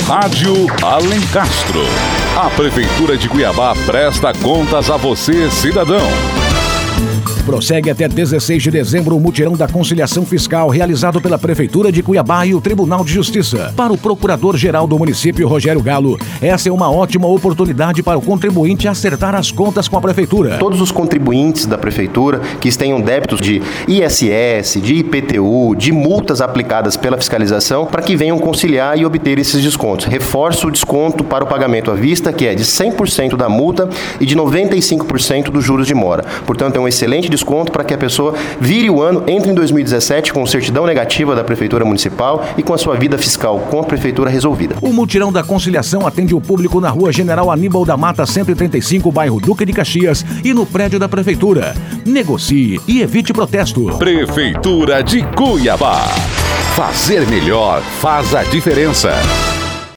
Rádio Alencastro. A Prefeitura de Cuiabá presta contas a você, cidadão. Prossegue até 16 de dezembro o mutirão da conciliação fiscal realizado pela Prefeitura de Cuiabá e o Tribunal de Justiça. Para o Procurador-Geral do município, Rogério Galo, essa é uma ótima oportunidade para o contribuinte acertar as contas com a Prefeitura. Todos os contribuintes da Prefeitura que tenham débitos de ISS, de IPTU, de multas aplicadas pela fiscalização, para que venham conciliar e obter esses descontos. Reforço o desconto para o pagamento à vista, que é de 100% da multa e de 95% dos juros de mora. Portanto, é um excelente desconto para que a pessoa vire o ano, entre em 2017 com certidão negativa da Prefeitura Municipal e com a sua vida fiscal com a Prefeitura resolvida. O mutirão da conciliação atende o público na Rua General Aníbal da Mata 135, bairro Duque de Caxias, e no prédio da Prefeitura. Negocie e evite protesto. Prefeitura de Cuiabá. Fazer melhor faz a diferença.